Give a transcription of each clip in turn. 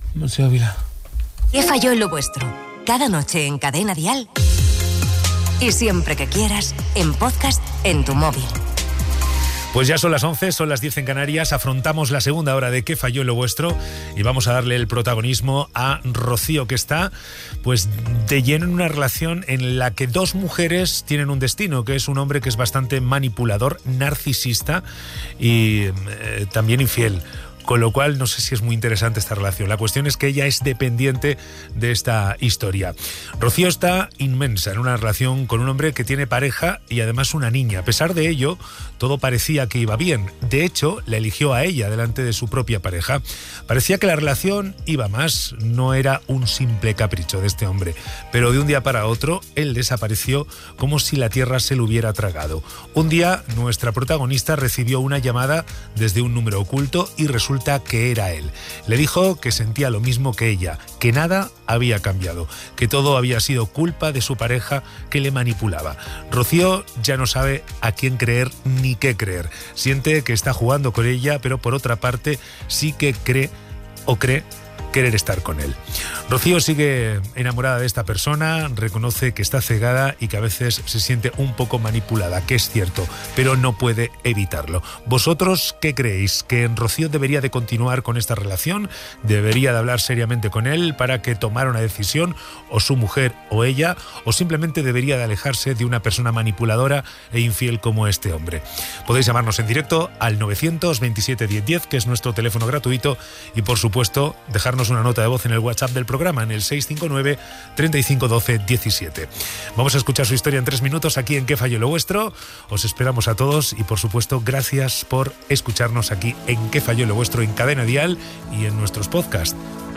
Monse Ávila. ¿Qué falló en lo vuestro? Cada noche en Cadena Dial. Y siempre que quieras, en podcast, en tu móvil. Pues ya son las 11, son las 10 en Canarias, afrontamos la segunda hora de ¿Qué falló en lo vuestro? Y vamos a darle el protagonismo a Rocío, que está pues de lleno en una relación en la que dos mujeres tienen un destino, que es un hombre que es bastante manipulador, narcisista y también infiel. Con lo cual no sé si es muy interesante esta relación. La cuestión es que ella es dependiente de esta historia. Rocío está inmensa en una relación con un hombre que tiene pareja y además una niña. A pesar de ello, todo parecía que iba bien. De hecho, la eligió a ella delante de su propia pareja. Parecía que la relación iba más, no era un simple capricho de este hombre. Pero de un día para otro, él desapareció como si la tierra se lo hubiera tragado. Un día, nuestra protagonista recibió una llamada desde un número oculto y resulta que era él. Le dijo que sentía lo mismo que ella, que nada había cambiado, que todo había sido culpa de su pareja que le manipulaba. Rocío ya no sabe a quién creer ni qué creer. Siente que está jugando con ella, pero por otra parte sí que cree querer estar con él. Rocío sigue enamorada de esta persona, reconoce que está cegada y que a veces se siente un poco manipulada, que es cierto, pero no puede evitarlo. ¿Vosotros qué creéis? ¿Que Rocío debería de continuar con esta relación? ¿Debería de hablar seriamente con él para que tomara una decisión, o su mujer o ella? ¿O simplemente debería de alejarse de una persona manipuladora e infiel como este hombre? Podéis llamarnos en directo al 927 1010, que es nuestro teléfono gratuito, y por supuesto dejarnos una nota de voz en el WhatsApp del programa en el 659 35 12 17. Vamos a escuchar su historia en 3 minutos aquí en ¿Qué falló lo vuestro? Os esperamos a todos y por supuesto gracias por escucharnos aquí en ¿Qué falló lo vuestro? En Cadena Dial y en nuestros podcasts.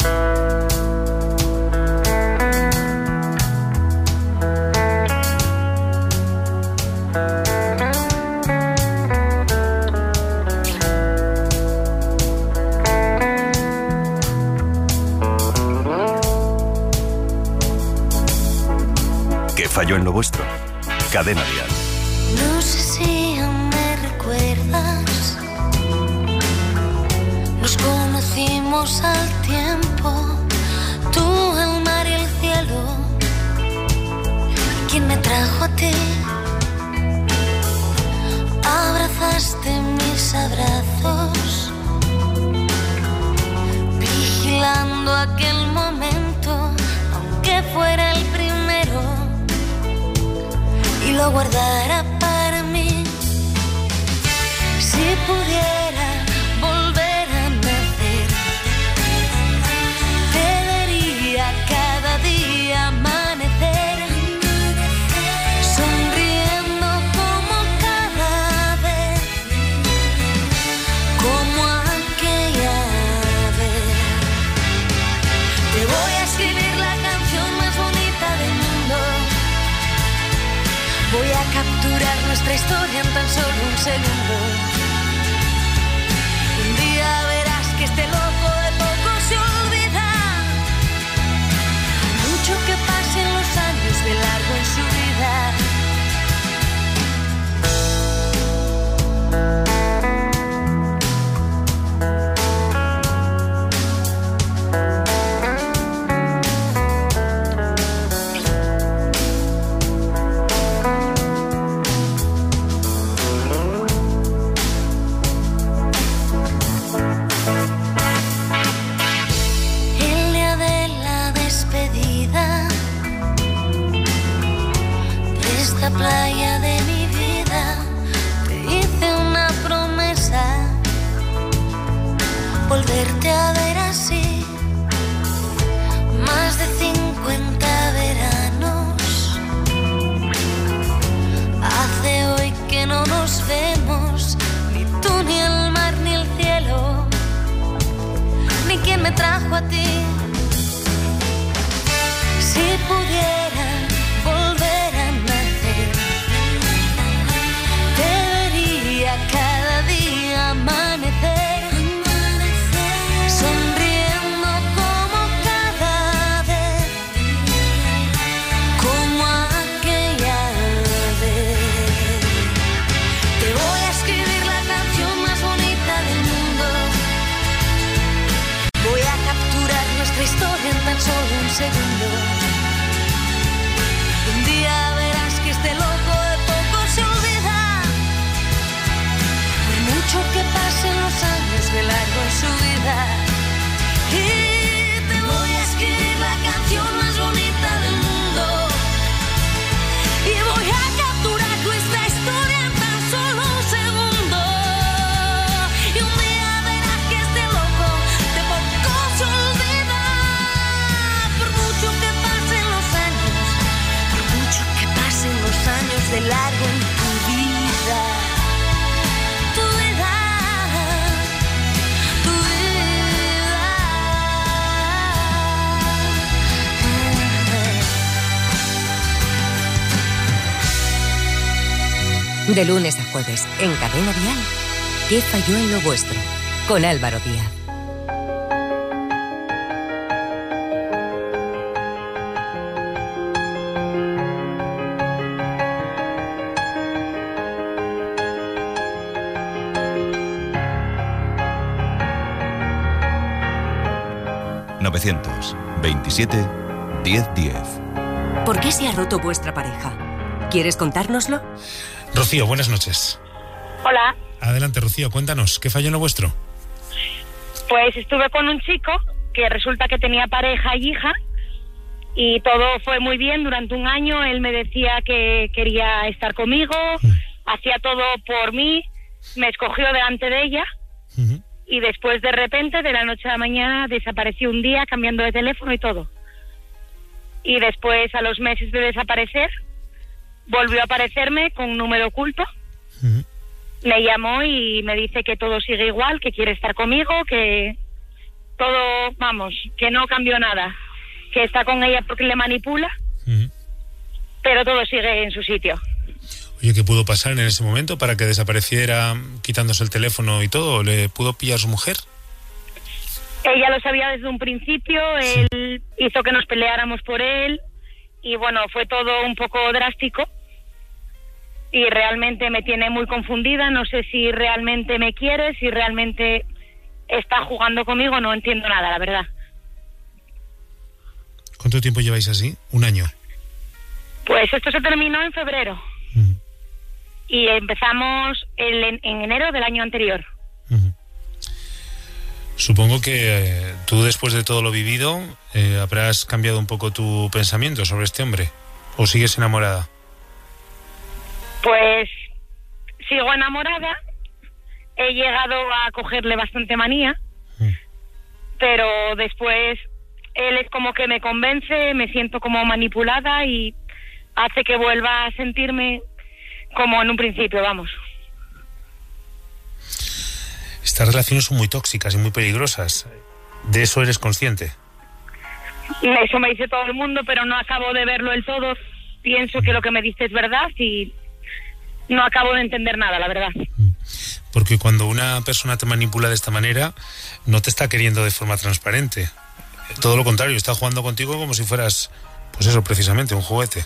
Falló en lo vuestro. Cadena Dial. No sé si aún me recuerdas. Nos conocimos al tiempo. Tú, el mar y el cielo. ¿Quién me trajo a ti? Abrazaste mis abrazos, vigilando aquel momento, aunque fuera el primero, y lo guardara para mí. Si pudiera volver a nacer, te vería cada día amanecer, sonriendo como cada vez, como aquella vez. Te voy a escribir la canción más bonita del mundo. Voy a capturar nuestra historia en tan solo un segundo. Un día verás que este loco de poco se olvida. Mucho que pasen los años de largo en su vida. Playa de mi vida, te hice una promesa, volverte a ver así, más de 50 veranos, hace hoy que no nos vemos, ni tú, ni el mar, ni el cielo, ni quien me trajo a ti. Si pudiera volver a nacer, te vería cada día amanecer, sonriendo como cada vez, como aquella vez. Te voy a escribir la canción más bonita del mundo. Voy a capturar nuestra segundo. Un día verás que este loco de poco se olvida, por mucho que pasen los años de largo en su vida. Y te voy a escribir la canción más bonita del mundo, y voy a capturar nuestra historia en tan solo un segundo. Y un día verás que este loco de poco se olvida, por mucho que pasen los años, por mucho que pasen los años de largo en tu vida. Tu vida, tu vida. De lunes a jueves, en Cadena Dial, ¿Qué falló en lo vuestro? Con Álvaro Díaz. ...927-1010. ¿Por qué se ha roto vuestra pareja? ¿Quieres contárnoslo? Rocío, buenas noches. Hola, Adelante, Rocío, cuéntanos, ¿qué falló en lo vuestro? pues estuve con un chico que resulta que tenía pareja y hija y todo fue muy bien durante un año. Él me decía que quería estar conmigo, hacía todo por mí, me escogió delante de ella y después de repente, de la noche a la mañana, desapareció un día cambiando de teléfono y todo. Y después, a los meses de desaparecer, volvió a aparecerme con un número oculto. Me llamó y me dice que todo sigue igual, que quiere estar conmigo, que todo, vamos, que no cambió nada, que está con ella porque le manipula, pero todo sigue en su sitio. Oye, ¿qué pudo pasar en ese momento para que desapareciera quitándose el teléfono y todo? ¿Le pudo pillar su mujer? Ella lo sabía desde un principio, él hizo que nos peleáramos por él y bueno, fue todo un poco drástico y realmente me tiene muy confundida. No sé si realmente me quiere, si realmente está jugando conmigo, no entiendo nada, la verdad. ¿Cuánto tiempo lleváis así? ¿Un año? Pues esto se terminó en febrero y empezamos en enero del año anterior. Supongo que tú, después de todo lo vivido, habrás cambiado un poco tu pensamiento sobre este hombre. ¿O sigues enamorada? Pues sigo enamorada, he llegado a cogerle bastante manía, pero después él es como que me convence, me siento como manipulada y hace que vuelva a sentirme como en un principio, vamos. Estas relaciones son muy tóxicas y muy peligrosas. ¿De eso eres consciente? Eso me dice todo el mundo, pero no acabo de verlo del todo. Pienso que lo que me dice es verdad y no acabo de entender nada, la verdad. Porque cuando una persona te manipula de esta manera, no te está queriendo de forma transparente. Todo lo contrario, está jugando contigo como si fueras, pues eso, precisamente, un juguete.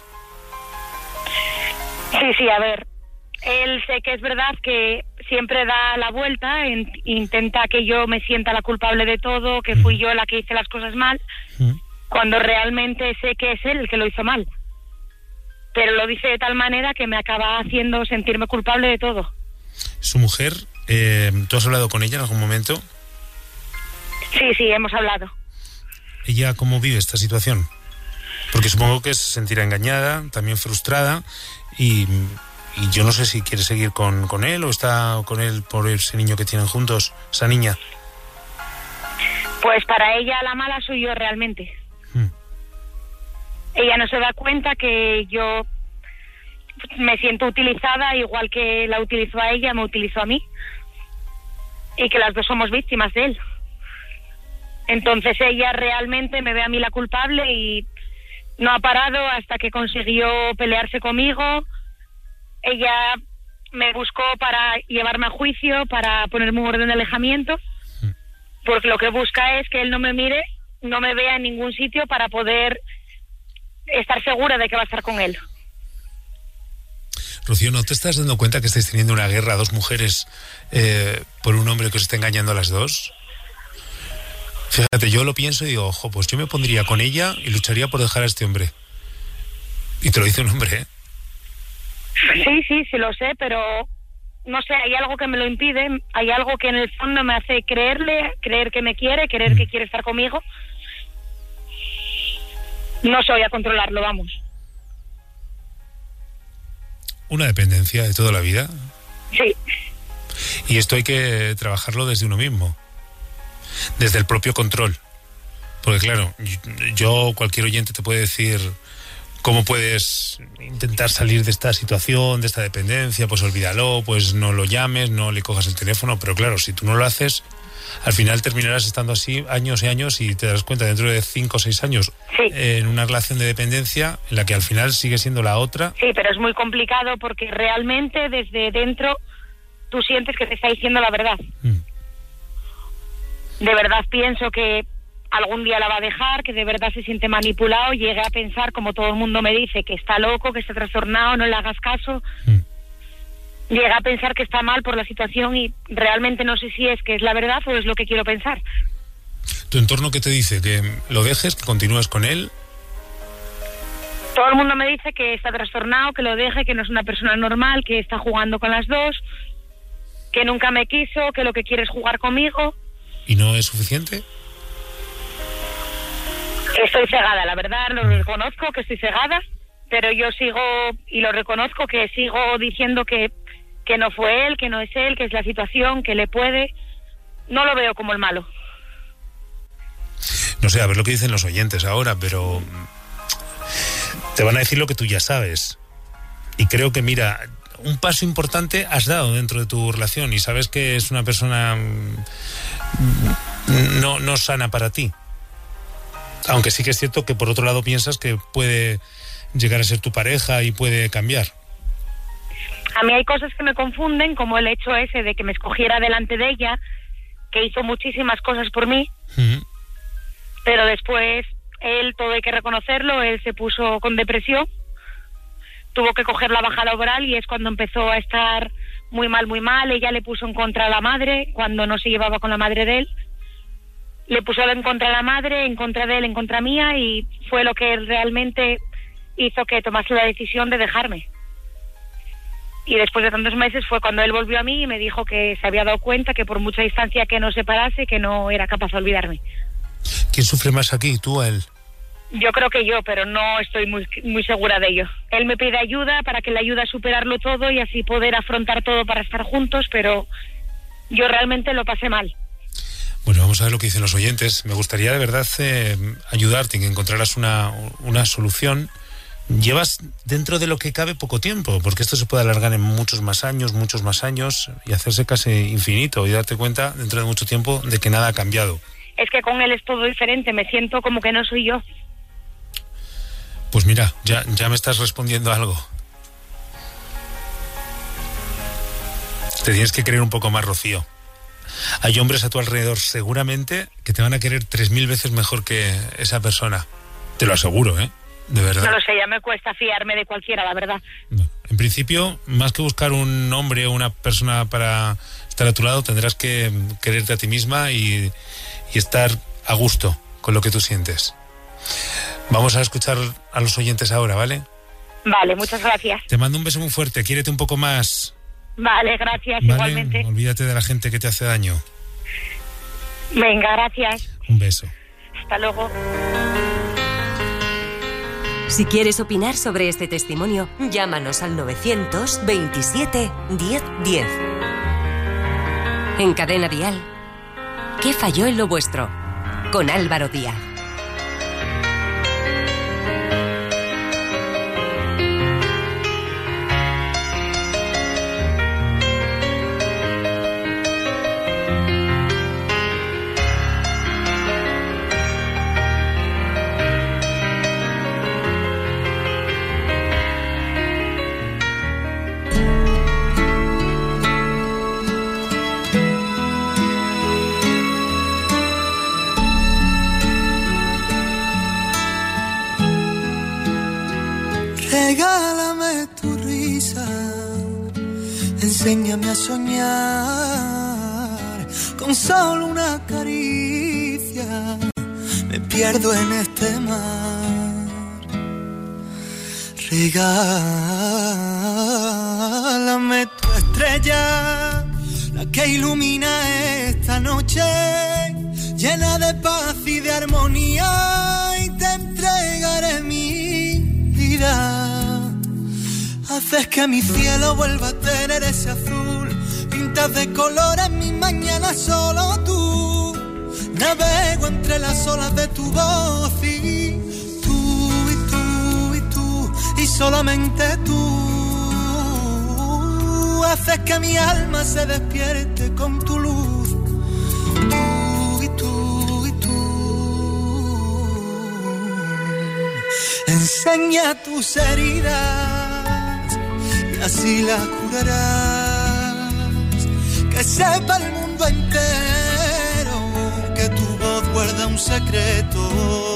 Sí, a ver, él sé que es verdad que siempre da la vuelta, intenta que yo me sienta la culpable de todo, que fui yo la que hice las cosas mal, cuando realmente sé que es él el que lo hizo mal. Pero lo dice de tal manera que me acaba haciendo sentirme culpable de todo. ¿Su mujer, tú has hablado con ella en algún momento? Sí, hemos hablado. ¿Ella cómo vive esta situación? Porque supongo que se sentirá engañada, también frustrada, y yo no sé si quiere seguir con él o está con él por ese niño que tienen juntos, esa niña. Pues para ella la mala soy yo realmente. Ella no se da cuenta que yo me siento utilizada, igual que la utilizó a ella, me utilizó a mí. Y que las dos somos víctimas de él. Entonces ella realmente me ve a mí la culpable y no ha parado hasta que consiguió pelearse conmigo. Ella me buscó para llevarme a juicio, para ponerme un orden de alejamiento, porque lo que busca es que él no me mire, no me vea en ningún sitio para poder estar segura de que va a estar con él. Rocío, ¿no te estás dando cuenta que estáis teniendo una guerra, dos mujeres, por un hombre que os está engañando a las dos? Fíjate, yo lo pienso y digo, ojo, pues yo me pondría con ella y lucharía por dejar a este hombre. Y te lo dice un hombre, ¿eh? Sí, lo sé, pero no sé, hay algo que me lo impide, hay algo que en el fondo me hace creerle, creer que me quiere, creer que quiere estar conmigo. No soy a controlarlo, vamos. Una dependencia de toda la vida. Sí. Y esto hay que trabajarlo desde uno mismo, desde el propio control. Porque claro, yo, cualquier oyente te puede decir cómo puedes intentar salir de esta situación, de esta dependencia, pues olvídalo, pues no lo llames, no le cojas el teléfono, pero claro, si tú no lo haces, al final terminarás estando así años y años y te das cuenta dentro de 5 o 6 años en una relación de dependencia en la que al final sigue siendo la otra. Sí, pero es muy complicado porque realmente desde dentro tú sientes que te está diciendo la verdad. De verdad pienso que algún día la va a dejar, que de verdad se siente manipulado, llegue a pensar, como todo el mundo me dice, que está loco, que está trastornado, no le hagas caso. Llegué a pensar que está mal por la situación y realmente no sé si es que es la verdad o es lo que quiero pensar. ¿Tu entorno qué te dice? ¿Que lo dejes, que continúes con él? Todo el mundo me dice que está trastornado, que lo deje, que no es una persona normal, que está jugando con las dos, que nunca me quiso, que lo que quiere es jugar conmigo. ¿Y no es suficiente? Estoy cegada, la verdad, lo reconozco que estoy cegada, pero yo sigo, y lo reconozco, que sigo diciendo que no fue él, que no es él, que es la situación, que le puede. No lo veo como el malo. No sé, a ver lo que dicen los oyentes ahora, pero te van a decir lo que tú ya sabes. Y creo que, mira, un paso importante has dado dentro de tu relación y sabes que es una persona no sana para ti. Aunque sí que es cierto que por otro lado piensas que puede llegar a ser tu pareja y puede cambiar. A mí hay cosas que me confunden, como el hecho ese de que me escogiera delante de ella, que hizo muchísimas cosas por mí, pero después él, todo hay que reconocerlo, él se puso con depresión, tuvo que coger la baja laboral y es cuando empezó a estar muy mal, ella le puso en contra a la madre, cuando no se llevaba con la madre de él, le puso en contra a la madre, en contra de él, en contra mía, y fue lo que realmente hizo que tomase la decisión de dejarme. Y después de tantos meses fue cuando él volvió a mí y me dijo que se había dado cuenta que por mucha distancia que nos separase, que no era capaz de olvidarme. ¿Quién sufre más aquí, tú o él? Yo creo que yo, pero no estoy muy segura de ello. Él me pide ayuda para que le ayude a superarlo todo y así poder afrontar todo para estar juntos, pero yo realmente lo pasé mal. Bueno, vamos a ver lo que dicen los oyentes. Me gustaría de verdad ayudarte en que encontraras una solución. Llevas dentro de lo que cabe poco tiempo, porque esto se puede alargar en muchos más años y hacerse casi infinito y darte cuenta dentro de mucho tiempo de que nada ha cambiado. Es que con él es todo diferente, me siento como que no soy yo. Pues mira, ya me estás respondiendo algo. Te tienes que creer un poco más, Rocío. Hay hombres a tu alrededor seguramente que te van a querer 3000 veces mejor que esa persona. Te lo aseguro, ¿eh? De verdad. No lo sé, ya me cuesta fiarme de cualquiera, la verdad. No. En principio, más que buscar un hombre o una persona para estar a tu lado, tendrás que quererte a ti misma y estar a gusto con lo que tú sientes. Vamos a escuchar a los oyentes ahora, ¿vale? Vale, muchas gracias. Te mando un beso muy fuerte, quiérete un poco más. Vale, gracias, ¿Vale? igualmente. Olvídate de la gente que te hace daño. Venga, gracias. Un beso. Hasta luego. Si quieres opinar sobre este testimonio, llámanos al 927 1010. En Cadena Dial, ¿qué falló en lo vuestro? Con Álvaro Díaz. Regálame tu risa, enséñame a soñar con solo una caricia inocencia, me pierdo en este mar. Regálame tu estrella, la que ilumina esta noche, llena de paz y de armonía, y te entregaré mi vida. Haces que mi cielo vuelva a tener ese azul, pintas de colores mi mañana solo tú. Navego entre las olas de tu voz y tú, y tú, y tú, y solamente tú. Haces que mi alma se despierte con tu luz. Tú y tú y tú. Enseña tus heridas y así las curarás. Que sepa el mundo entero que tu voz guarda un secreto.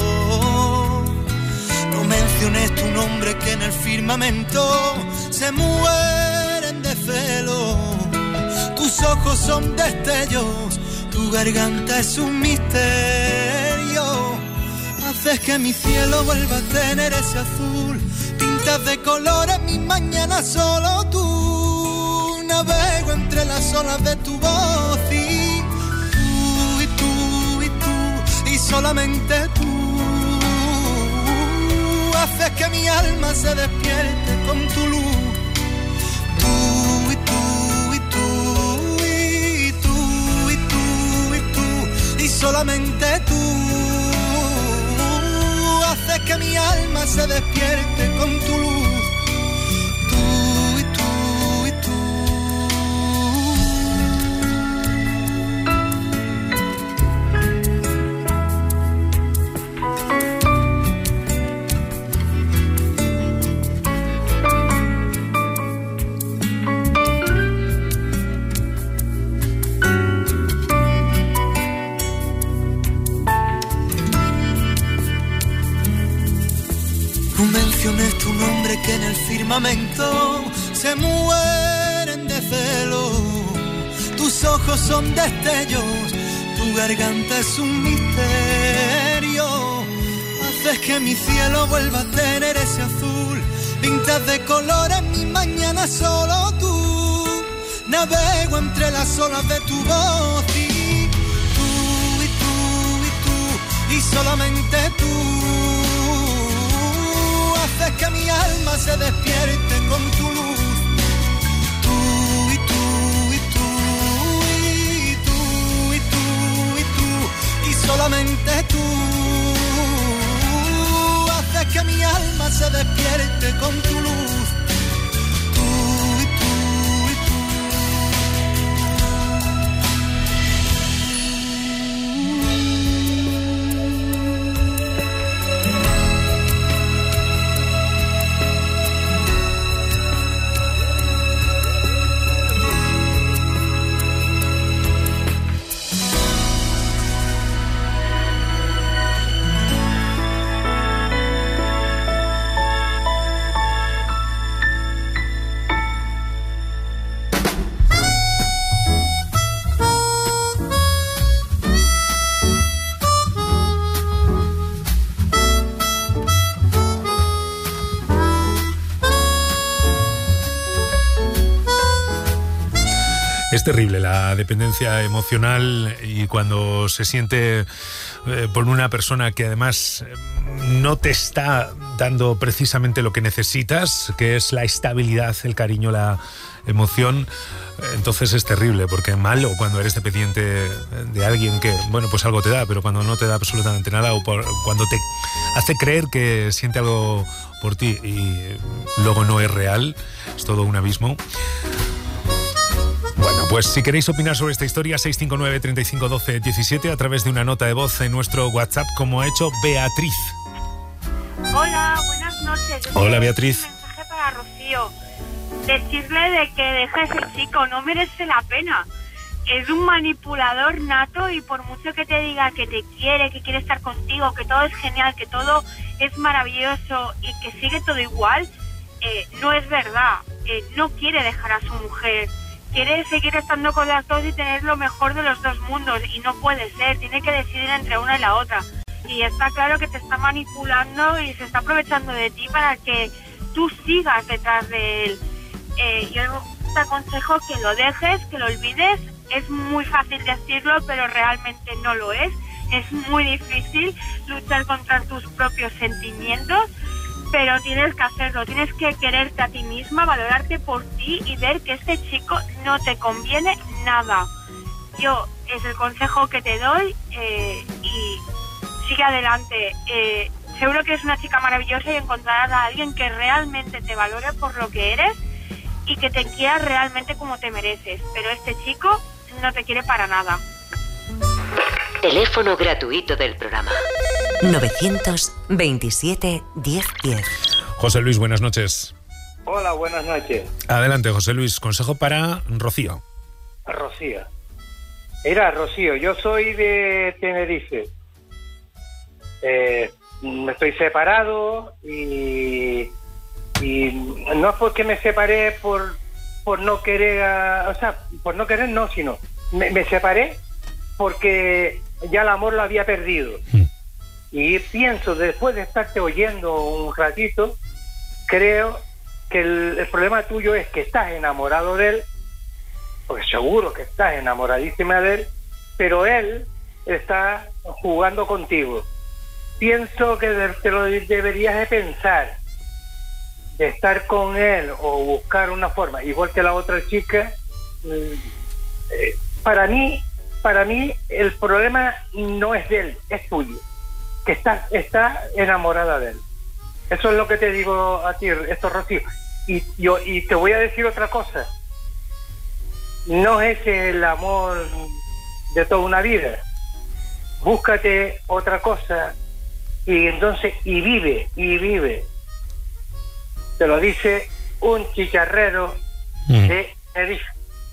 No menciones tu nombre que en el firmamento se mueren de celo. Tus ojos son destellos, tu garganta es un misterio. Haces que mi cielo vuelva a tener ese azul, pintas de colores mi mañana solo tú. Navego entre las olas de tu voz y tú, y tú, y tú, y solamente tú. Haces que mi alma se despierte con tu luz. Tú, y tú, y tú, y tú, y tú, y tú, y solamente tú. Haces que mi alma se despierte con tu luz. Tu nombre que en el firmamento se mueren de celo. Tus ojos son destellos, tu garganta es un misterio. Haces que mi cielo vuelva a tener ese azul, pintas de colores mi mañana solo tú. Navego entre las olas de tu voz y tú, y tú, y tú, y solamente tú. Haces que mi alma se despierte con tu luz. Tú y tú y tú y tú y tú y tú y solamente tú. Haces que mi alma se despierte con tu luz. Es terrible la dependencia emocional y cuando se siente por una persona que además no te está dando precisamente lo que necesitas, que es la estabilidad, el cariño, la emoción, entonces es terrible, porque es malo cuando eres dependiente de alguien que, bueno, pues algo te da, pero cuando no te da absolutamente nada o cuando te hace creer que siente algo por ti y luego no es real, es todo un abismo. Bueno, pues si queréis opinar sobre esta historia, 659 35 12 17 a través de una nota de voz en nuestro WhatsApp, como ha hecho Beatriz. Hola, buenas noches. Hola, Beatriz. Un mensaje para Rocío. Decirle de que deje a ese chico, no merece la pena. Es un manipulador nato y por mucho que te diga que te quiere, que quiere estar contigo, que todo es genial, que todo es maravilloso y que sigue todo igual, no es verdad. No quiere dejar a su mujer. quiere seguir estando con las dos y tener lo mejor de los dos mundos, y no puede ser, tiene que decidir entre una y la otra. Y está claro que te está manipulando y se está aprovechando de ti para que tú sigas detrás de él. Yo te aconsejo que lo dejes, que lo olvides. Es muy fácil decirlo, pero realmente no lo es. Es muy difícil luchar contra tus propios sentimientos, pero tienes que hacerlo. Tienes que quererte a ti misma, valorarte por ti y ver que este chico no te conviene nada. Yo es el consejo que te doy, y sigue adelante. Seguro que eres una chica maravillosa y encontrarás a alguien que realmente te valore por lo que eres y que te quiera realmente como te mereces. Pero este chico no te quiere para nada. Teléfono gratuito del programa. 927 1010. José Luis, buenas noches. Hola, buenas noches. Adelante, José Luis. Consejo para Rocío. Rocío. Mira, Rocío, yo soy de Tenerife. Estoy separado y no es porque me separé por no querer, o sea, por no querer no, sino me separé porque ya el amor lo había perdido. Y pienso, después de estarte oyendo un ratito, creo que el problema tuyo es que estás enamorado de él, porque seguro que estás enamoradísima de él, pero él está jugando contigo. Pienso que te lo deberías de pensar, de estar con él o buscar una forma, igual que la otra chica. Para mí el problema no es de él, es tuyo, que está enamorada de él. Eso es lo que te digo a ti, esto, Rocío. Y te voy a decir otra cosa. No es el amor de toda una vida. Búscate otra cosa y entonces vive. Te lo dice un chicharrero de Tenerife.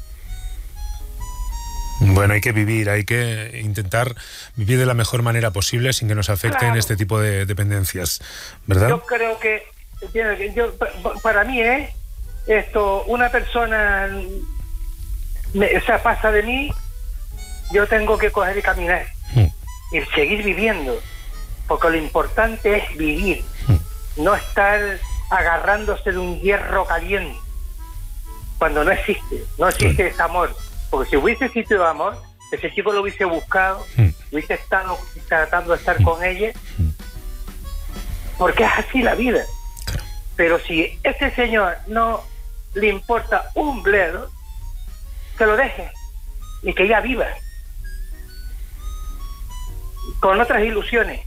Bueno, hay que vivir, hay que intentar vivir de la mejor manera posible sin que nos afecten este tipo de dependencias, ¿verdad? Yo creo que para mí esto, una persona pasa de mí, yo tengo que coger y caminar y seguir viviendo, porque lo importante es vivir, no estar agarrándose de un hierro caliente cuando no existe ese amor. Porque si hubiese existido amor, ese chico lo hubiese buscado, hubiese estado tratando de estar con ella, porque es así la vida. Pero si este señor no le importa un bledo, que lo deje y que ella viva con otras ilusiones.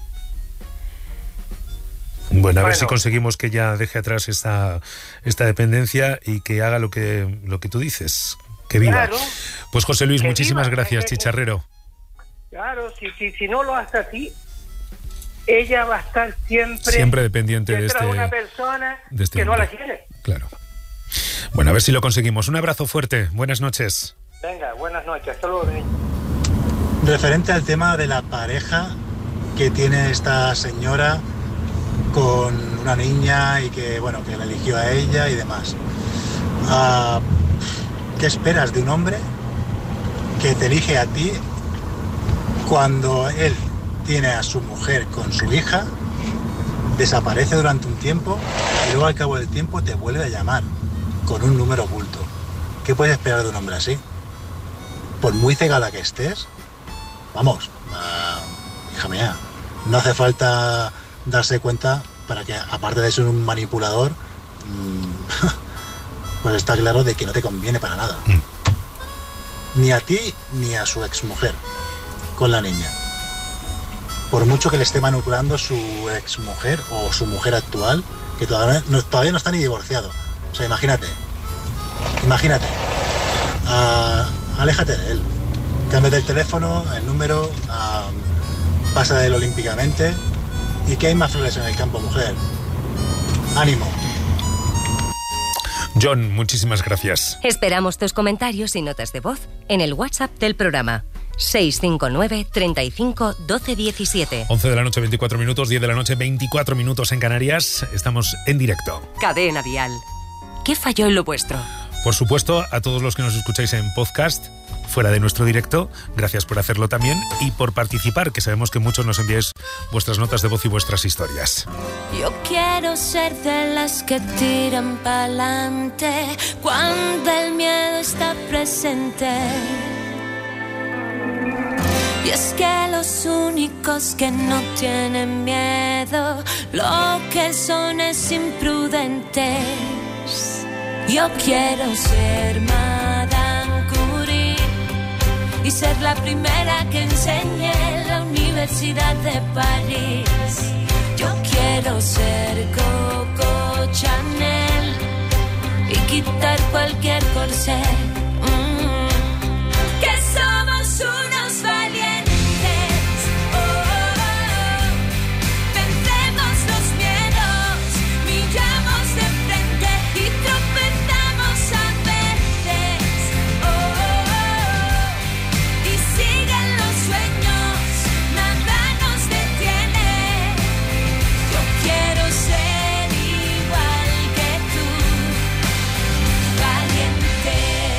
Bueno, a ver si conseguimos que ella deje atrás esta dependencia y que haga lo que tú dices. Que viva. Claro, pues José Luis, muchísimas gracias, chicharrero. Claro, si no lo hace así, ella va a estar siempre dependiente de una persona que hombre. No la quiere. Claro. Bueno, a ver si lo conseguimos. Un abrazo fuerte. Buenas noches. Venga, buenas noches. Hasta luego. Referente al tema de la pareja que tiene esta señora con una niña y que la eligió a ella y demás. ¿Qué esperas de un hombre que te elige a ti cuando él tiene a su mujer con su hija, desaparece durante un tiempo y luego al cabo del tiempo te vuelve a llamar con un número oculto? ¿Qué puedes esperar de un hombre así? Por muy cegada que estés, vamos, hija mía, no hace falta darse cuenta para que, aparte de ser un manipulador, pues está claro de que no te conviene para nada. Ni a ti ni a su exmujer con la niña. Por mucho que le esté manipulando su exmujer o su mujer actual, que todavía no está ni divorciado. O sea, imagínate. Aléjate de él. Cámbiate el teléfono, el número, pasa de él olímpicamente. ¿Y qué hay más flores en el campo, mujer? ¡Ánimo! John, muchísimas gracias. Esperamos tus comentarios y notas de voz en el WhatsApp del programa 659 35 12 17. 11 de la noche, 24 minutos, 10 de la noche, 24 minutos en Canarias. Estamos en directo. Cadena Dial. ¿Qué falló en lo vuestro? Por supuesto, a todos los que nos escucháis en podcast, fuera de nuestro directo, gracias por hacerlo también y por participar, que sabemos que muchos nos enviáis vuestras notas de voz y vuestras historias. Yo quiero ser de las que tiran pa'lante cuando el miedo está presente. Y es que los únicos que no tienen miedo, lo que son es imprudentes. Yo quiero ser Madame Curie y ser la primera que enseñe en la Universidad de París. Yo quiero ser Coco Chanel y quitar cualquier corsé. Que somos unos valientes. Oh, oh, oh. Vencemos los miedos, miramos de frente y tropezamos a veces. Oh, oh, oh. Y siguen los sueños, nada nos detiene. Yo quiero ser igual que tú, valiente.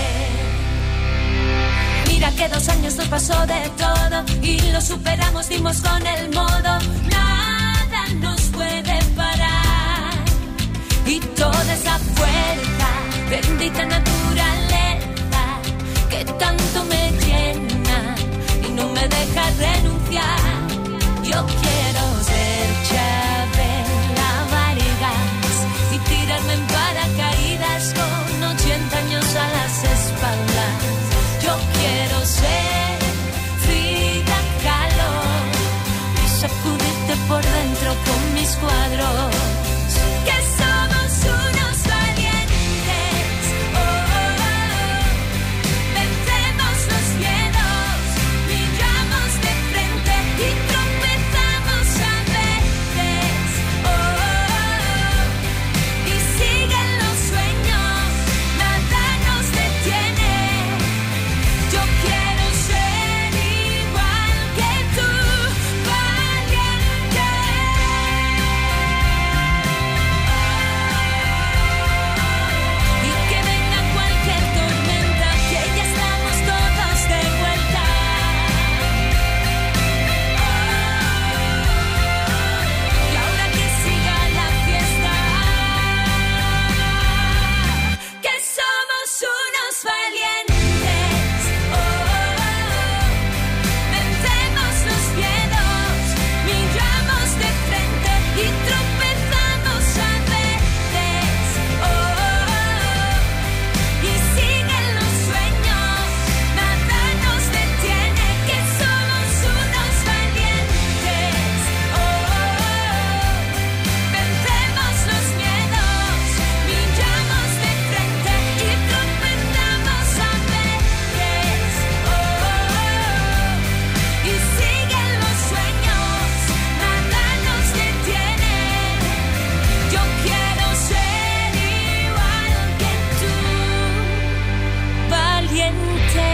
Mira que 2 años nos pasó de todo y lo superamos, dimos con el modo. Nada nos puede parar y toda esa fuerza, bendita naturaleza que tanto me llena y no me deja renunciar. Yo quiero ser Chabela Vargas y tirarme en paracaídas con 80 años a las espaldas. Yo quiero ser Frida Kahlo y sacudirte por dentro con mis cuadros. Que somos unos valientes. Oh, oh, oh. Vencemos los miedos, miramos de frente y tropezamos a veces. Oh, oh, oh. Y siguen los sueños, nada nos detiene. Yo quiero ser igual que tú, valiente. Y que venga cualquier tormenta, que ya estamos todos de vuelta. Y ahora que siga la fiesta, que somos unos valientes. Oh, oh, oh. Vencemos los miedos, miramos de frente y tropezamos a veces. Oh, oh, oh. Y siguen los sueños, nada nos detiene. Que somos unos valientes. Oh, oh, oh. Vencemos los miedos, miramos de frente y tropezamos a veces. Oh, oh, oh. Y siguen los sueños, nada nos detiene. Yo quiero ser igual que tú, valiente.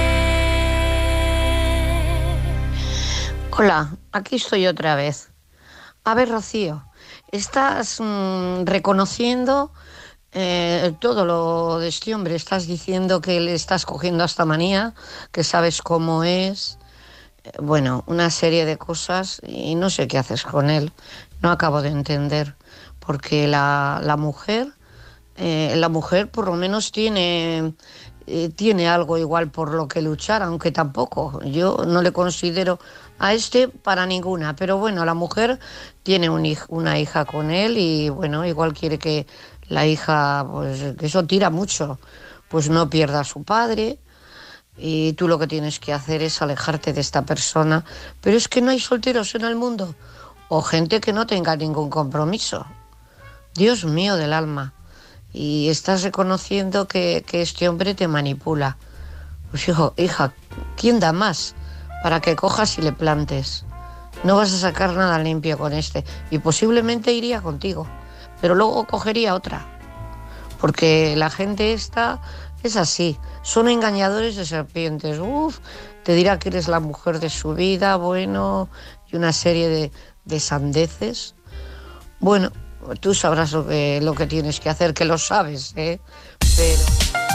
Hola, aquí estoy otra vez. A ver, Rocío, estás reconociendo todo lo de este hombre. Estás diciendo que le estás cogiendo hasta manía, que sabes cómo es. Bueno, una serie de cosas y no sé qué haces con él. No acabo de entender. Porque la mujer por lo menos tiene algo igual por lo que luchar, aunque tampoco. Yo no le considero a este para ninguna, pero bueno, la mujer tiene una hija con él y bueno, igual quiere que la hija, pues que eso tira mucho, pues no pierda a su padre. Y tú lo que tienes que hacer es alejarte de esta persona. Pero es que no hay solteros en el mundo o gente que no tenga ningún compromiso. Dios mío del alma. Y estás reconociendo que este hombre te manipula. Pues hija, ¿quién da más para que cojas y le plantes? No vas a sacar nada limpio con este. Y posiblemente iría contigo, pero luego cogería otra. Porque la gente esta es así. Son engañadores de serpientes. Te dirá que eres la mujer de su vida, bueno, y una serie de sandeces. Bueno, tú sabrás lo que tienes que hacer, que lo sabes, ¿eh? Pero...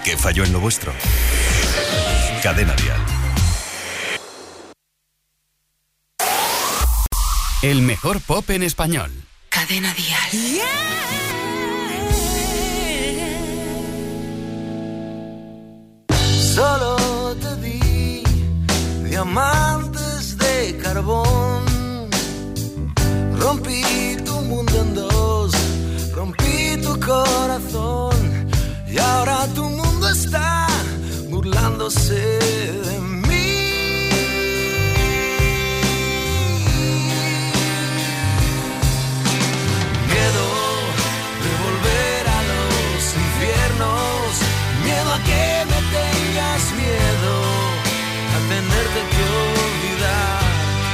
¿Qué falló en lo vuestro? Cadena Dial. El mejor pop en español. Cadena Dial. Solo te di diamantes de carbón. Rompí tu mundo en dos, rompí tu corazón. Y ahora tu mundo está burlándose de mí. Miedo de volver a los infiernos, miedo a que me tengas miedo, a tenerte que olvidar.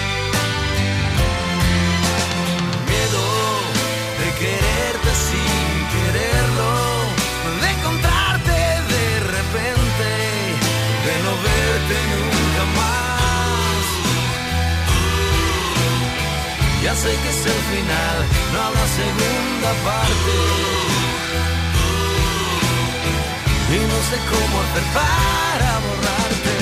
Miedo de quererte sin quererlo, de encontrarte de repente, de no verte nunca más. Ya sé que es el final, no habrá segunda parte. Y no sé cómo hacer para borrarte.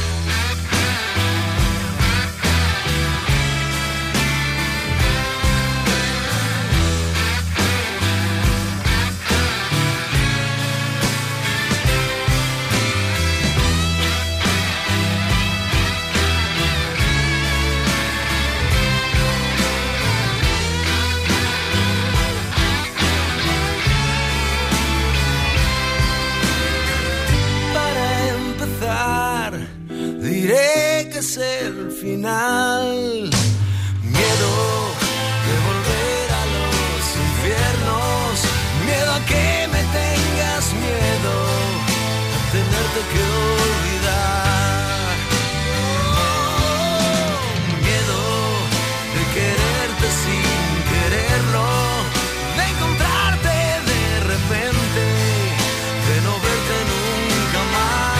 Diré que es el final. Miedo de volver a los infiernos, miedo a que me tengas miedo, a tenerte que olvidar. Miedo de quererte sin quererlo, de encontrarte de repente, de no verte nunca más.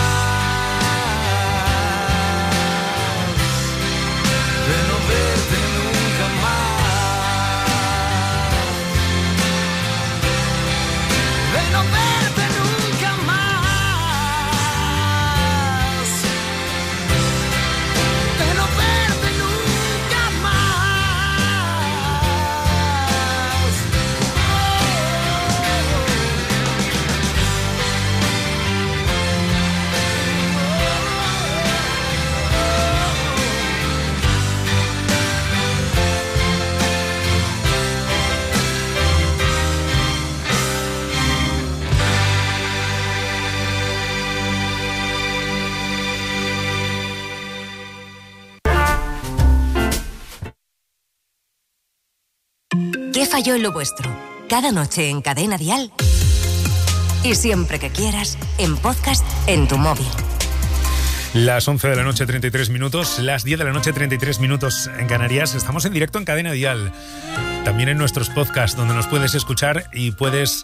¿Qué falló en lo vuestro? Cada noche en Cadena Dial. Y siempre que quieras, en podcast en tu móvil. Las 11 de la noche, 33 minutos. Las 10 de la noche, 33 minutos en Canarias. Estamos en directo en Cadena Dial. También en nuestros podcasts, donde nos puedes escuchar y puedes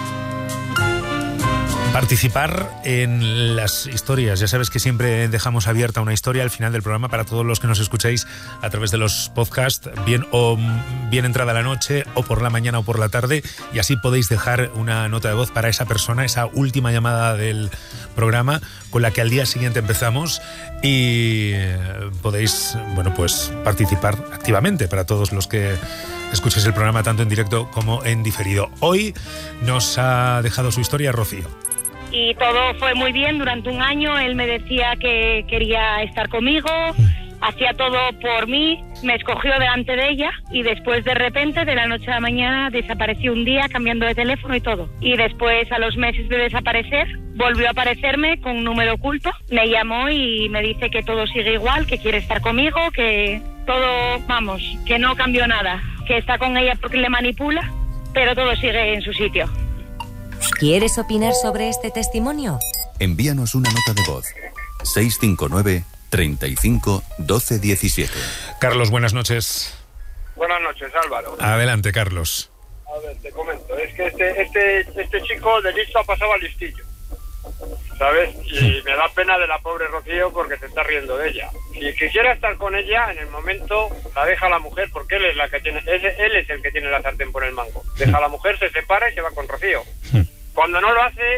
participar en las historias. Ya sabes que siempre dejamos abierta una historia al final del programa para todos los que nos escucháis a través de los podcasts, bien entrada la noche o por la mañana o por la tarde, y así podéis dejar una nota de voz para esa persona, esa última llamada del programa con la que al día siguiente empezamos, y podéis, bueno, pues participar activamente para todos los que escuchéis el programa tanto en directo como en diferido. Hoy nos ha dejado su historia Rocío. Y todo fue muy bien durante un año. Él me decía que quería estar conmigo, hacía todo por mí, me escogió delante de ella, y después de repente, de la noche a la mañana, desapareció un día cambiando de teléfono y todo. Y después, a los meses de desaparecer, volvió a aparecerme con un número oculto, me llamó y me dice que todo sigue igual, que quiere estar conmigo, que todo, vamos, que no cambió nada, que está con ella porque le manipula, pero todo sigue en su sitio. ¿Quieres opinar sobre este testimonio? Envíanos una nota de voz. 659 35 12 17. Carlos, buenas noches. Buenas noches, Álvaro. Adelante, Carlos. A ver, te comento. Es que este chico de listo ha pasado al listillo, ¿sabes? Y me da pena de la pobre Rocío porque se está riendo de ella. Si quisiera estar con ella, en el momento la deja a la mujer, porque él es la que tiene, él es el que tiene la sartén por el mango. Deja a la mujer, se separa y se va con Rocío. Cuando no lo hace,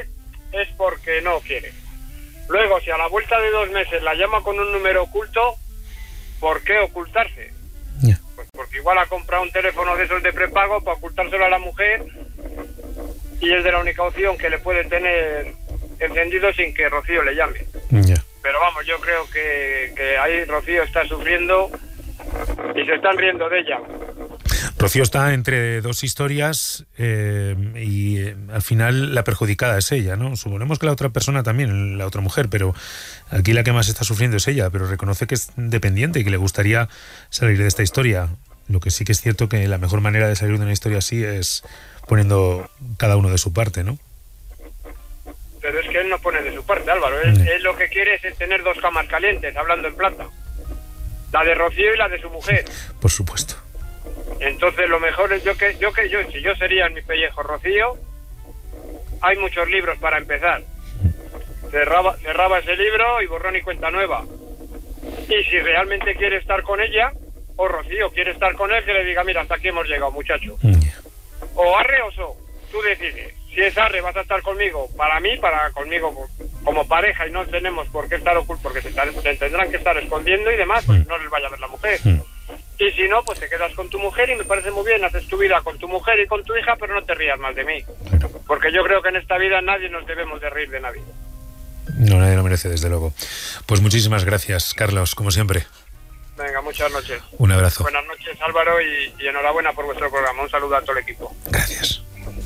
es porque no quiere. Luego, si a la vuelta de 2 meses la llama con un número oculto, ¿por qué ocultarse? Pues porque igual ha comprado un teléfono de esos de prepago para ocultárselo a la mujer y es de la única opción que le puede tener encendido sin que Rocío le llame. Pero vamos, yo creo que ahí Rocío está sufriendo y se están riendo de ella. Rocío está entre dos historias y al final la perjudicada es ella, ¿no? Suponemos que la otra persona también, la otra mujer, pero aquí la que más está sufriendo es ella, pero reconoce que es dependiente y que le gustaría salir de esta historia. Lo que sí que es cierto que la mejor manera de salir de una historia así es poniendo cada uno de su parte, ¿no? Pero es que él no pone de su parte, Álvaro. Él lo que quiere es tener 2 camas calientes, hablando en plata. La de Rocío y la de su mujer. Por supuesto. Entonces lo mejor es si yo sería en mi pellejo Rocío, hay muchos libros para empezar. Cerraba ese libro y borrón y cuenta nueva. Y si realmente quiere estar con ella, o Rocío quiere estar con él, que le diga, mira, hasta aquí hemos llegado, muchacho. O arre o so, tú decides. Si es arre, vas a estar conmigo, conmigo como pareja, y no tenemos por qué estar ocultos, porque te tendrán que estar escondiendo y demás, pues no les vaya a ver la mujer. Y si no, pues te quedas con tu mujer y me parece muy bien, haces tu vida con tu mujer y con tu hija, pero no te rías más de mí. Porque yo creo que en esta vida nadie nos debemos de reír de nadie. No, nadie lo merece, desde luego. Pues muchísimas gracias, Carlos, como siempre. Venga, muchas noches. Un abrazo. Buenas noches, Álvaro, y enhorabuena por vuestro programa. Un saludo a todo el equipo. Gracias.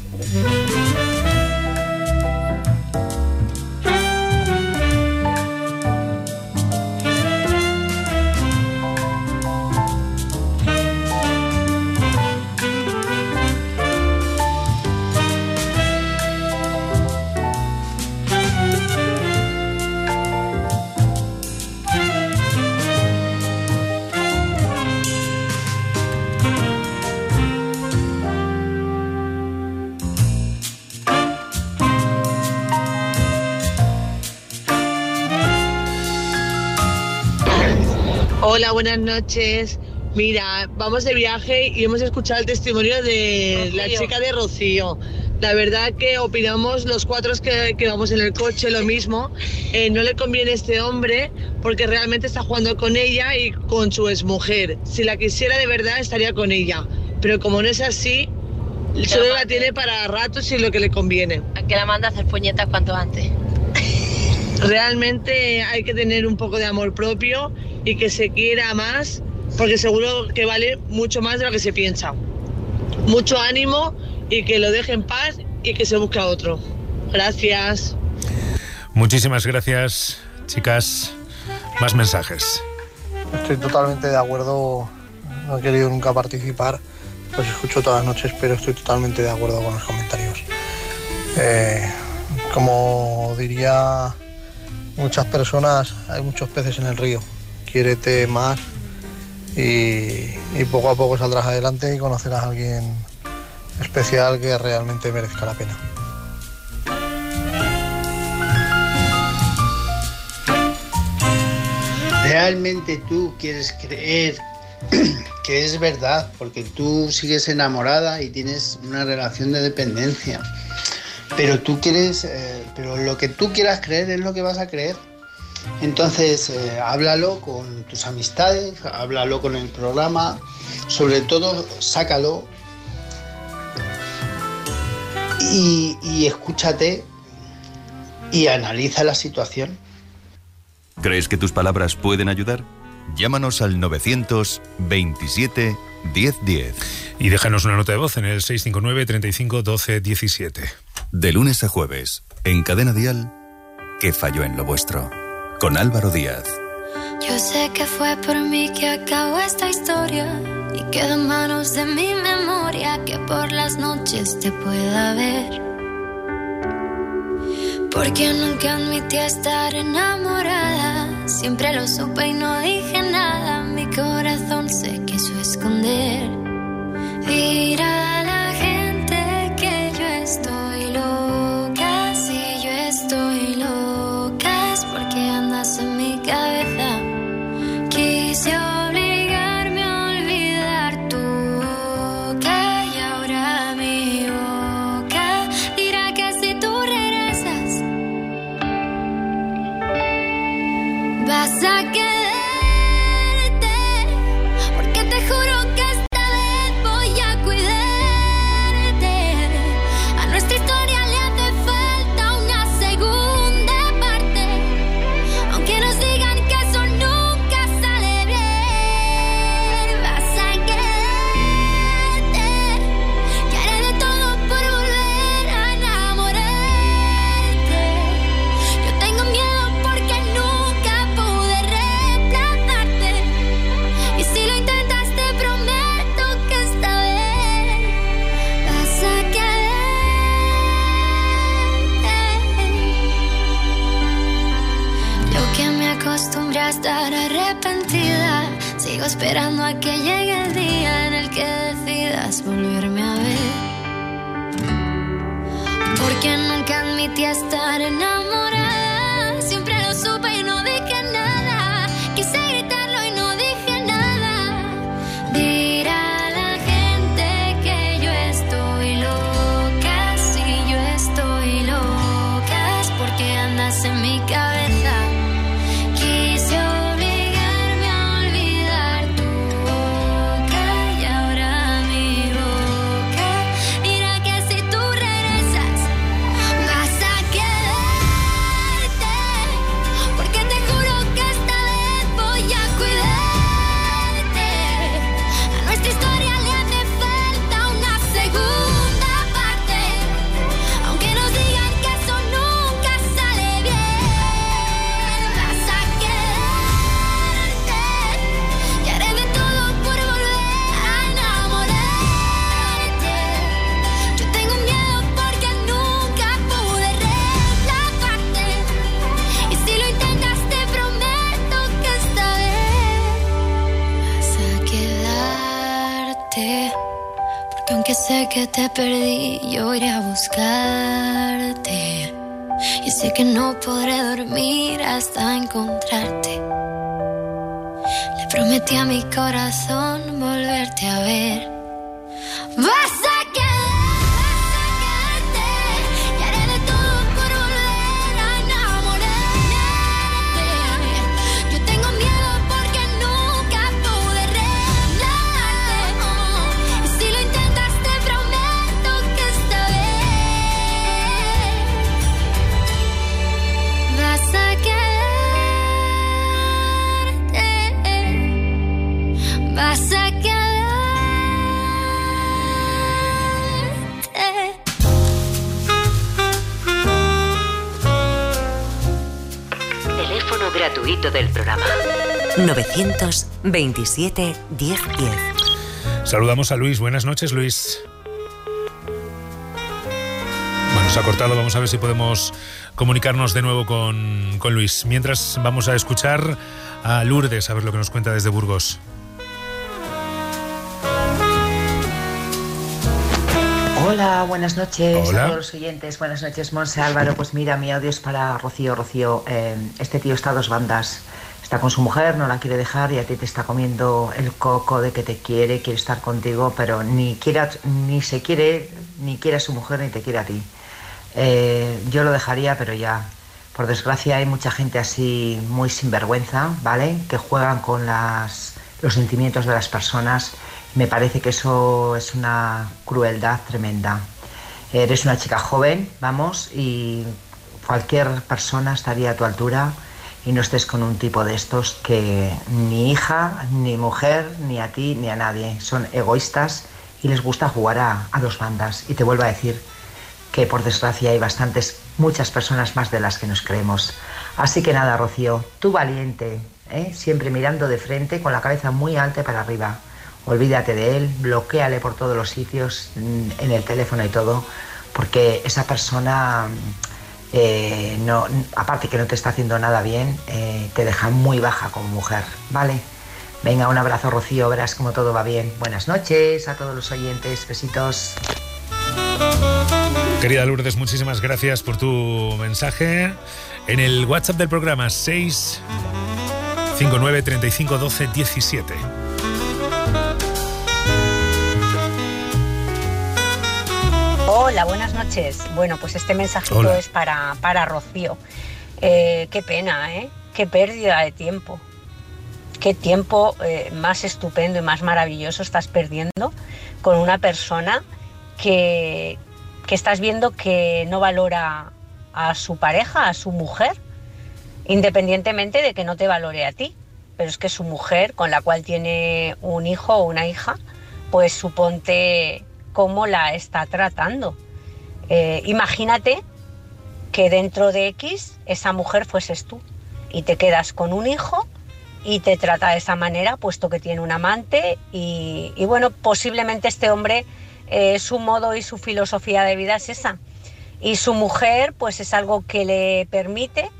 Hola, buenas noches. Mira, vamos de viaje y hemos escuchado el testimonio de la chica de Rocío. La verdad que opinamos los 4 que vamos en el coche lo mismo. No le conviene este hombre porque realmente está jugando con ella y con su exmujer. Si la quisiera de verdad estaría con ella. Pero como no es así, solo la tiene para ratos y lo que le conviene. ¿A qué la manda a hacer puñetas cuanto antes? Realmente hay que tener un poco de amor propio y que se quiera más, porque seguro que vale mucho más de lo que se piensa. Mucho ánimo y que lo deje en paz y que se busque a otro. Gracias. Muchísimas gracias, chicas. Más mensajes. Estoy totalmente de acuerdo. No he querido nunca participar, los escucho todas las noches, pero estoy totalmente de acuerdo con los comentarios. Como diría muchas personas, hay muchos peces en el río. Quiérete más y poco a poco saldrás adelante y conocerás a alguien especial que realmente merezca la pena. Realmente tú quieres creer que es verdad, porque tú sigues enamorada y tienes una relación de dependencia, pero tú quieres, pero lo que tú quieras creer es lo que vas a creer. Entonces háblalo con tus amistades, háblalo con el programa, sobre todo sácalo y escúchate y analiza la situación. ¿Crees que tus palabras pueden ayudar? Llámanos al 927 1010. Y déjanos una nota de voz en el 659 35 12 17. De lunes a jueves, en Cadena Dial, ¿Qué falló en lo vuestro? Con Álvaro Díaz. Yo sé que fue por mí que acabó esta historia y quedó en manos de mi memoria que por las noches te pueda ver. Porque nunca admití estar enamorada, siempre lo supe y no dije nada, mi corazón se quiso esconder. Dirá la gente que yo estoy loca, si yo estoy loca es porque andas en mi cabeza. Quise obligarme a olvidar tu boca y ahora mi boca dirá que si tú regresas Sigo esperando a que llegue el día en el que decidas volverme a ver. Porque nunca admití estar enamorada. Siempre lo supe y no dije nada. Quise gritarlo y no dije nada. Dirá la gente que yo estoy loca. Si yo estoy loca es porque andas en mi cabeza. Quise obligarme a olvidar tu boca y ahora mi boca dirá que si tú regresas vas a quedarte, porque te juro que esta vez voy a cuidarte. A nuestra historia le hace falta una segunda parte, aunque nos digan que eso nunca sale bien. Vas a quedarte y haré de todo por volver a enamorarte. Yo tengo miedo porque nunca pude reemplazarte, y si lo intentas te prometo que esta vez vas a quedarte, porque aunque sé que te perdí yo iré a buscarte, y sé que no podré dormir hasta encontrarte. Le prometí a mi corazón volverte a ver. Vas a quedarte y haré de todo por volver a enamorarte. Yo tengo miedo porque nunca pude reemplazarte, y si lo intentas te prometo que esta vez vas a quedarte. Vas a quedarte. Teléfono gratuito del programa 927 1010. Saludamos a Luis. Buenas noches, Luis. Bueno, se ha cortado. Vamos a ver si podemos comunicarnos de nuevo con Luis. Mientras vamos a escuchar a Lourdes, a ver lo que nos cuenta desde Burgos. Hola, buenas noches. Hola. A todos los oyentes. Buenas noches, Monse, Álvaro. Pues mira, mi audio es para Rocío. Rocío, este tío está a dos bandas. Está con su mujer, no la quiere dejar, y a ti te está comiendo el coco de que te quiere estar contigo, pero ni se quiere, ni quiere a su mujer, ni te quiere a ti. Yo lo dejaría, pero ya, por desgracia, hay mucha gente así muy sinvergüenza, ¿vale? Que juegan con los sentimientos de las personas. Me parece que eso es una crueldad tremenda. Eres una chica joven, vamos, y cualquier persona estaría a tu altura, y no estés con un tipo de estos que ni hija, ni mujer, ni a ti, ni a nadie. Son egoístas y les gusta jugar a dos bandas. Y te vuelvo a decir que por desgracia hay muchas personas más de las que nos creemos. Así que nada, Rocío, tú valiente, siempre mirando de frente, con la cabeza muy alta para arriba. Olvídate de él, bloquéale por todos los sitios, en el teléfono y todo, porque esa persona, no, aparte que no te está haciendo nada bien, te deja muy baja como mujer, ¿vale? Venga, un abrazo, Rocío, verás como todo va bien. Buenas noches a todos los oyentes, besitos. Querida Lourdes, muchísimas gracias por tu mensaje. En el WhatsApp del programa 659 35 12 17. Hola, buenas noches. Bueno, pues este mensajito Hola. es para Rocío. Qué pena, ¿eh? Qué pérdida de tiempo. Qué tiempo más estupendo y más maravilloso estás perdiendo con una persona que estás viendo que no valora a su pareja, a su mujer, independientemente de que no te valore a ti. Pero es que su mujer, con la cual tiene un hijo o una hija, pues suponte cómo la está tratando. Imagínate que dentro de X esa mujer fueses tú y te quedas con un hijo y te trata de esa manera, puesto que tiene un amante y bueno, posiblemente este hombre, su modo y su filosofía de vida es esa, y su mujer pues es algo que le permite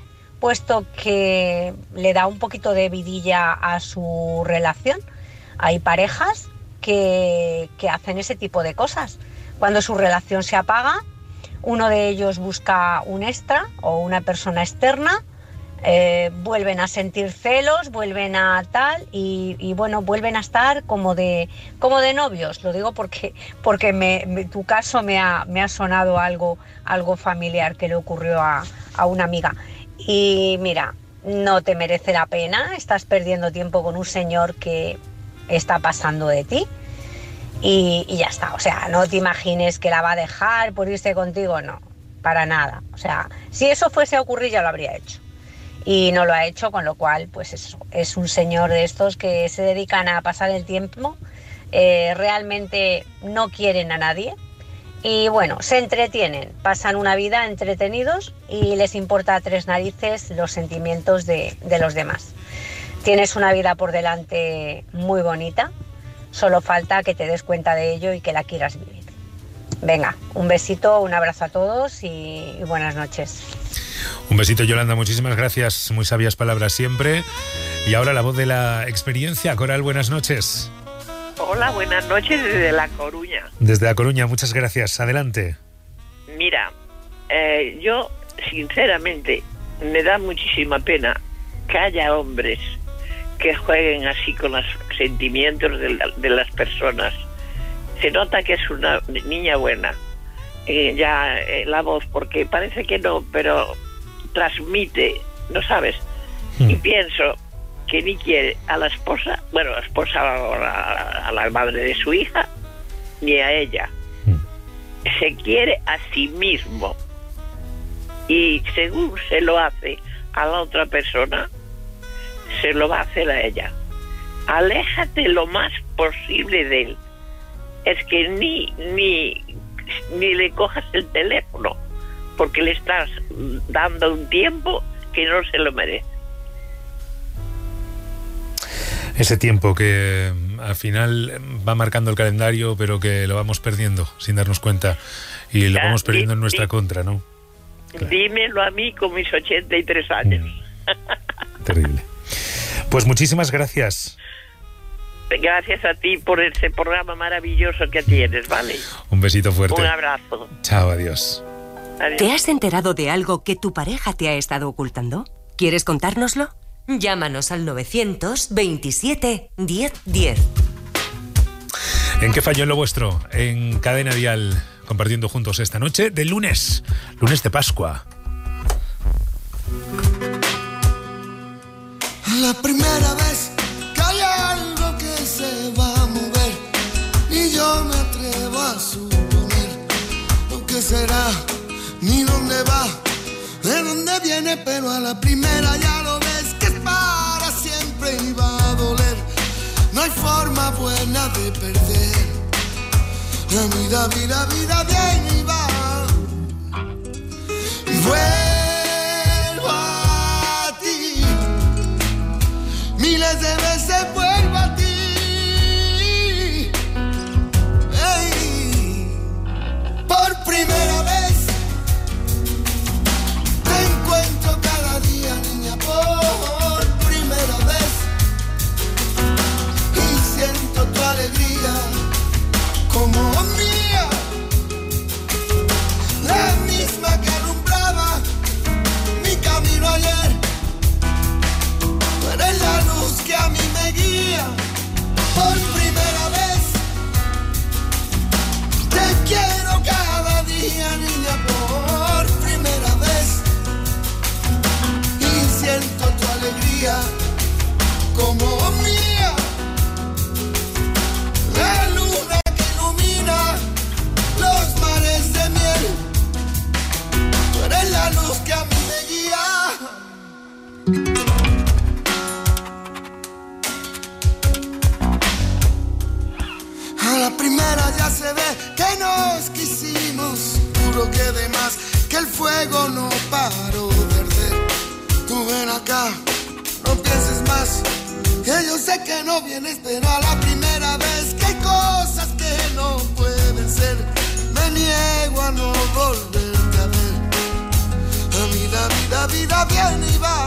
puesto que le da un poquito de vidilla a su relación. Hay parejas que hacen ese tipo de cosas. Cuando su relación se apaga, uno de ellos busca un extra o una persona externa, vuelven a sentir celos, vuelven a tal y bueno, vuelven a estar como de novios. Lo digo porque tu caso me ha sonado algo familiar que le ocurrió a una amiga. Y mira, no te merece la pena, estás perdiendo tiempo con un señor que está pasando de ti. Y ya está, o sea, no te imagines que la va a dejar por irse contigo, no, para nada. O sea, si eso fuese a ocurrir ya lo habría hecho. Y no lo ha hecho, con lo cual, pues eso, es un señor de estos que se dedican a pasar el tiempo, realmente no quieren a nadie y bueno, se entretienen, pasan una vida entretenidos y les importa 3 narices los sentimientos de los demás. Tienes una vida por delante muy bonita. Solo falta que te des cuenta de ello y que la quieras vivir. Venga, un besito, un abrazo a todos y buenas noches. Un besito, Yolanda, muchísimas gracias, muy sabias palabras siempre. Y ahora la voz de la experiencia. Coral, buenas noches. Hola, buenas noches desde La Coruña. Desde La Coruña, muchas gracias. Adelante. Mira, yo sinceramente me da muchísima pena que haya hombres que jueguen así con los sentimientos de las personas. Se nota que es una niña buena, la voz, porque parece que no, pero transmite, ¿no sabes? Y pienso que ni quiere a la esposa, a la madre de su hija, ni a ella. Se quiere a sí mismo. Y según se lo hace a la otra persona, se lo va a hacer a ella. Aléjate lo más posible de él. Es que ni le cojas el teléfono, porque le estás dando un tiempo que no se lo merece. Ese tiempo que al final va marcando el calendario, pero que lo vamos perdiendo sin darnos cuenta. Y lo vamos perdiendo en nuestra contra, ¿no? Claro. Dímelo a mí con mis 83 años. Terrible. Pues muchísimas gracias. Gracias a ti por ese programa maravilloso que tienes, ¿vale? Un besito fuerte. Un abrazo. Chao, adiós. Adiós. ¿Te has enterado de algo que tu pareja te ha estado ocultando? ¿Quieres contárnoslo? Llámanos al 927 1010. ¿En qué falló lo vuestro? En Cadena Dial, compartiendo juntos esta noche de lunes de Pascua. La primera vez que hay algo que se va a mover y yo me atrevo a suponer lo que será, ni dónde va, de dónde viene, pero a la primera ya lo ves que es para siempre y va a doler. No hay forma buena de perder la vida bien y va. Vuelvo a ti, miles de veces vuelvo a ti. Hey. Por primera vez te encuentro cada día, niña, por primera vez. Y siento tu alegría como mía, la misma que alumbraba mi camino ayer. Tú eres la luz que a mí me guía. Por primera vez te quiero cada día, niña, por primera vez. Y siento tu alegría como mía, la luna que ilumina los mares de miel. Tú eres la luz que a mí me guía. A la primera ya se ve que nos quisimos, juro que de más, que el fuego no paró de arder. Tú ven acá, no pienses más, que yo sé que no vienes, pero a la primera vez que hay cosas que no pueden ser, me niego a no volverte a ver. La vida viene y va.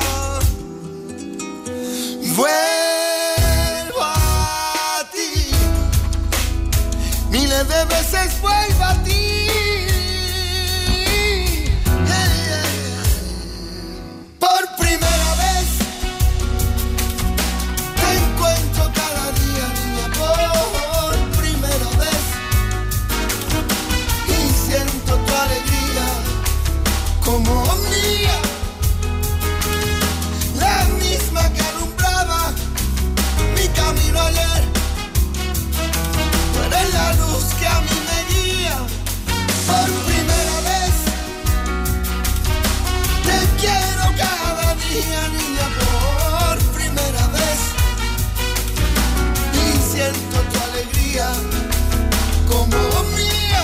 de veces vuelva a ti. Por primera vez te encuentro cada día, niña, por primera vez, y siento tu alegría como mía, la misma que alumbraba mi camino ayer. Tú eres la luz que a mí me guía. Por primera vez te quiero cada día, niña, por primera vez, y siento tu alegría como mía,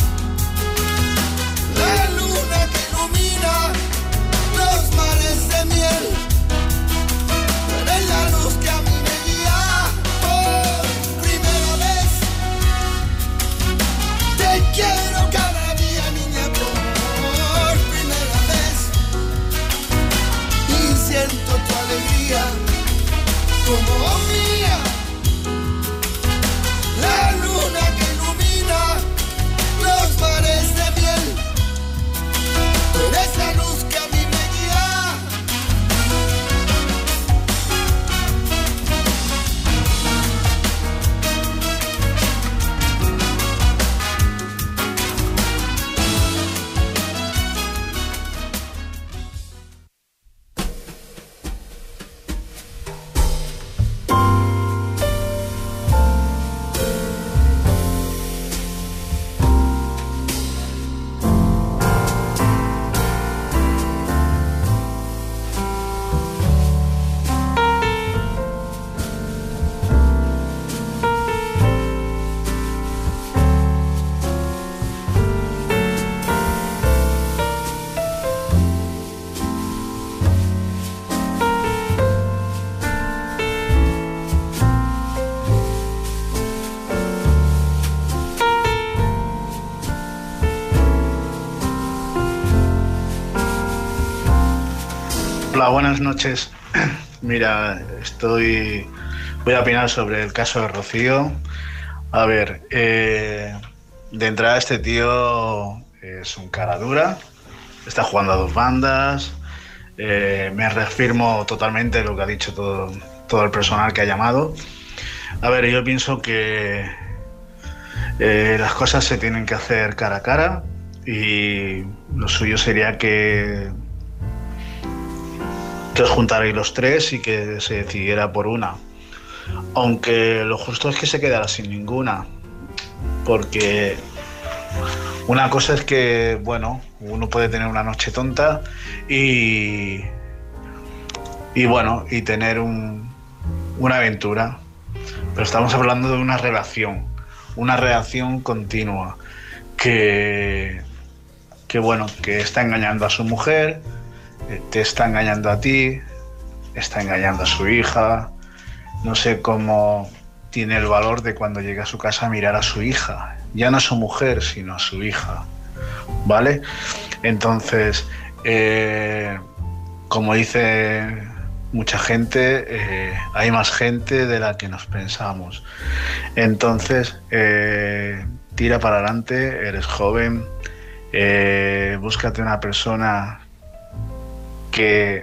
la luna que ilumina los mares de miel. Tú eres la luz que a mí me guía. Por primera vez te quiero cada día, niña, por primera vez, y siento tu alegría como mía, la luna que ilumina los mares de miel. Tú eres la luz que a mí me guía. Hola, buenas noches. Mira, voy a opinar sobre el caso de Rocío. A ver, de entrada este tío es un cara dura, está jugando a dos bandas, me reafirmo totalmente lo que ha dicho todo el personal que ha llamado. A ver, yo pienso que las cosas se tienen que hacer cara a cara y lo suyo sería que os juntarais los tres y que se decidiera por una. Aunque lo justo es que se quedara sin ninguna, porque una cosa es que, bueno, uno puede tener una noche tonta y tener una aventura, pero estamos hablando de una relación continua que está engañando a su mujer, te está engañando a ti, está engañando a su hija. No sé cómo tiene el valor de cuando llega a su casa mirar a su hija, ya no a su mujer, sino a su hija, ¿vale? Entonces, como dice mucha gente, hay más gente de la que nos pensamos. Entonces, tira para adelante, eres joven, búscate una persona que,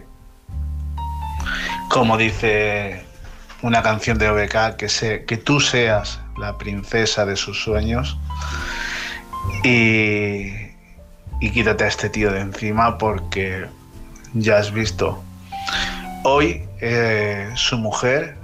como dice una canción de OBK, que tú seas la princesa de sus sueños y quítate a este tío de encima, porque ya has visto, hoy su mujer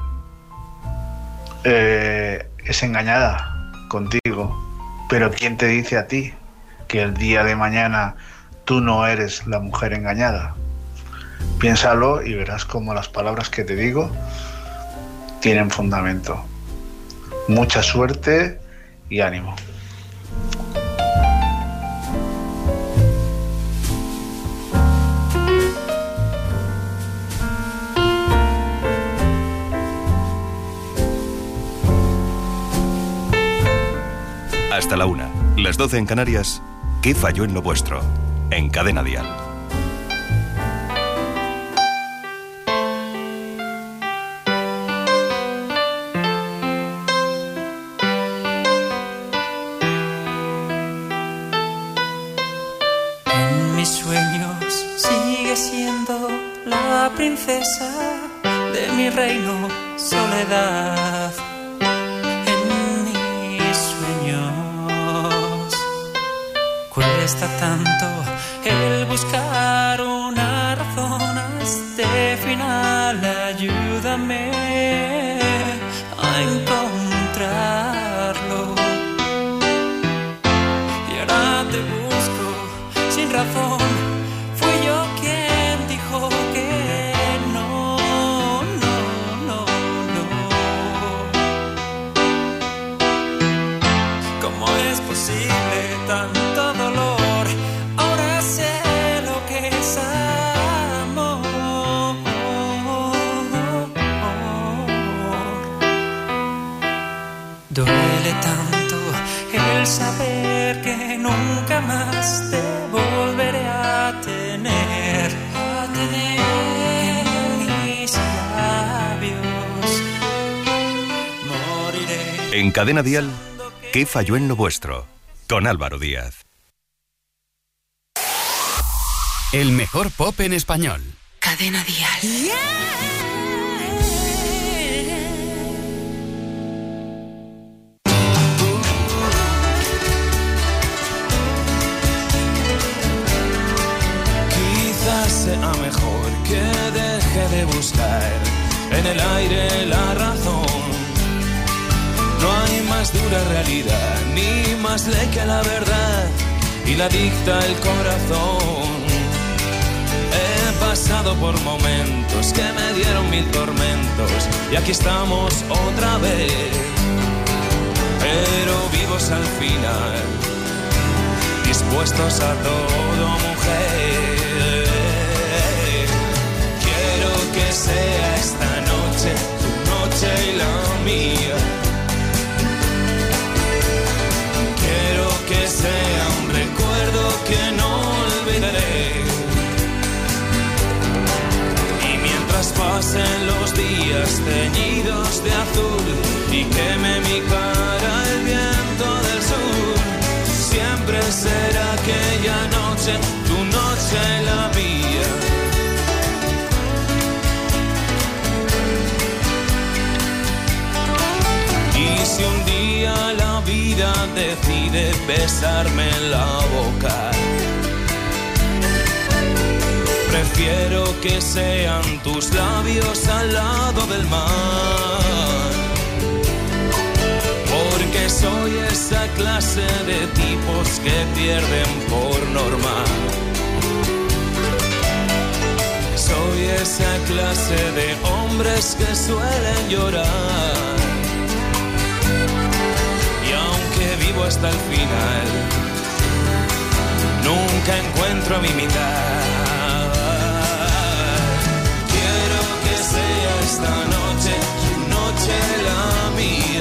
es engañada contigo, pero ¿quién te dice a ti que el día de mañana tú no eres la mujer engañada? Piénsalo y verás cómo las palabras que te digo tienen fundamento. Mucha suerte y ánimo. Hasta la 1, las 12 en Canarias. ¿Qué falló en lo vuestro? En Cadena Dial. la princesa de mi reino, soledad. En mis sueños cuesta tanto el buscar una razón a este final. Ayúdame a encontrarlo. Y ahora te busco sin razón. Fui yo quien dijo que no, no, no, no. ¿Cómo es posible tanto dolor? Ahora sé lo que es amor. Duele tanto el saber que nunca más te volveré a tener en mis labios. Moriré. En Cadena Dial, ¿qué falló en lo vuestro? Con Álvaro Díaz. El mejor pop en español. Cadena Dial. Quizás sea mejor que deje de buscar en el aire la razón. No hay más dura realidad, ni más ley que la verdad, y la dicta el corazón. He pasado por momentos que me dieron mil tormentos, y aquí estamos otra vez, pero vivos al final, dispuestos a todo, mujer. Quiero que sea esta noche tu noche y la mía. Quiero que sea un recuerdo que no olvidaré. Y mientras pasen los días teñidos de azul y queme mi cara el viento del sur, siempre será aquella noche, tu noche y la mía. Y si un día la vida decide besarme en la boca, prefiero que sean tus labios al lado del mar, porque soy esa clase de tipos que pierden por norma. Soy esa clase de hombres que suelen llorar. Y aunque vivo hasta el final, nunca encuentro a mi mitad. Quiero que sea esta noche, tu noche la mía.